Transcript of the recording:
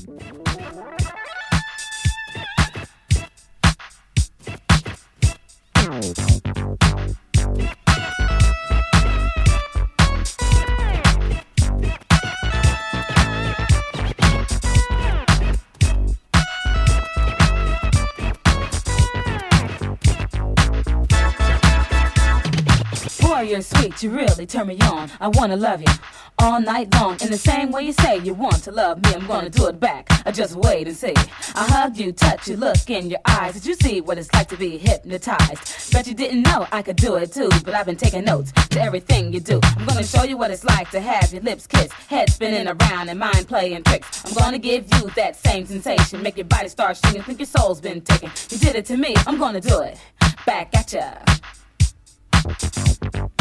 Boy, you're sweet, you really turn me on. I wanna love you all night long. In the same way you say you want to love me, I'm gonna do it back. I just wait and see. I hug you, touch you, look in your eyes. Did you see what it's like to be hypnotized? Bet you didn't know I could do it too, but I've been taking notes to everything you do. I'm gonna show you what it's like to have your lips kiss, head spinning around and mind playing tricks. I'm gonna give you that same sensation, make your body start singing, think your soul's been taken. You did it to me, I'm gonna do it back at ya.